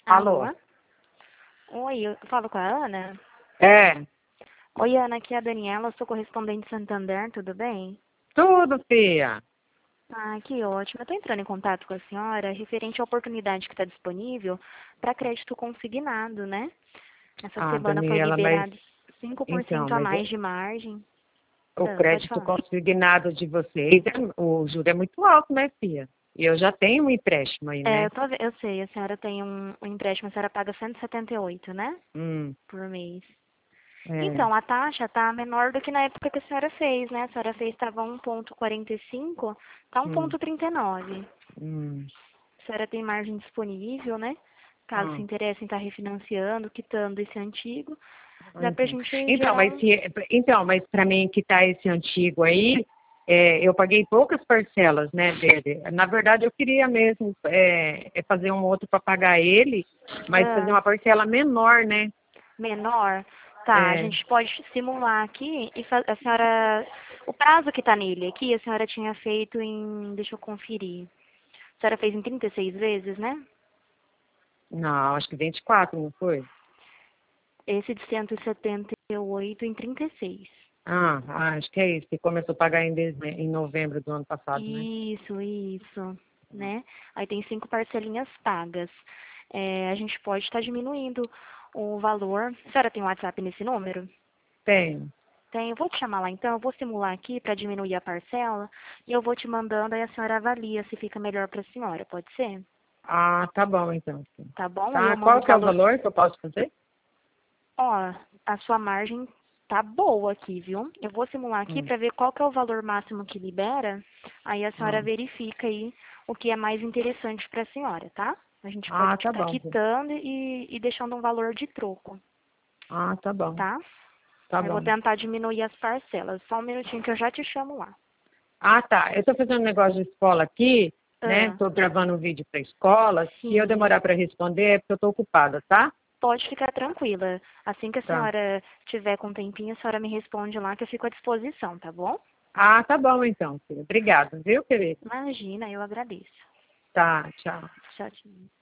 Alô? Alô? Oi, eu falo com a Ana? É, Oi, Ana, aqui é a Daniela, sou correspondente Santander, tudo bem? tudo, filha. Ah, que ótimo. Eu estou entrando em contato com a senhora referente à oportunidade que está disponível para crédito consignado, né? Essa Ah, semana foi Daniela, mas liberado 5% então, a mas mais de margem. o Pode crédito falar. consignado de vocês, o juro é muito alto, né, filha? E eu já tenho um empréstimo aí, É, né? eu sei, a senhora tem um empréstimo, a senhora paga 178, né? Hum, Por mês. é, Então, a taxa está menor do que na época que a senhora fez, né? A senhora fez estava 1,45, está hum, 1,39. hum, A senhora tem margem disponível, né? Caso se hum. interesse em estar refinanciando, quitando esse antigo, dá pra Então, gente então, gerar mas um. mas para mim que tá esse antigo aí, eu paguei poucas parcelas, né, dele. Na verdade, eu queria mesmo fazer um outro para pagar ele, mas fazer Ah, uma parcela menor, né? menor. Tá, a É, gente pode simular aqui e a senhora. O prazo que tá nele aqui, a senhora tinha feito em. Deixa eu conferir. A senhora fez em 36 vezes, né? não, acho que 24, não foi? Esse de 178 em 36. Acho que é isso, que começou a pagar em novembro do ano passado, né? Isso, né? Aí tem 5 parcelinhas pagas. É, a gente pode estar diminuindo o valor. A senhora tem um WhatsApp nesse número? Tem. Tem, eu vou te chamar lá então, eu vou simular aqui para diminuir a parcela e eu vou te mandando, aí a senhora avalia se fica melhor para a senhora, pode ser? Ah, tá bom então. Sim. Tá bom? Aí eu Tá, mando qual os que é o valores. valor que eu posso fazer? Ó, a sua margem tá boa aqui, viu? Eu vou simular aqui Hum. para ver qual que é o valor máximo que libera, aí a senhora Ah, verifica aí o que é mais interessante para a senhora, tá? A gente pode tá estar bom. quitando e deixando um valor de troco, Tá bom. tá? Tá Aí eu vou bom. tentar diminuir as parcelas. Só um minutinho que eu já te chamo lá. Tá. Eu tô fazendo um negócio de escola aqui, né? Ah, Tô gravando um vídeo pra escola. Se eu sim. demorar para responder é porque eu tô ocupada, tá? Pode ficar tranquila. Assim que a Tá. senhora tiver com um tempinho, a senhora me responde lá que eu fico à disposição, tá bom? Tá bom então, filha. Obrigada, viu, querido? Imagina, eu agradeço. Tá, tchau. Tchau, tchau.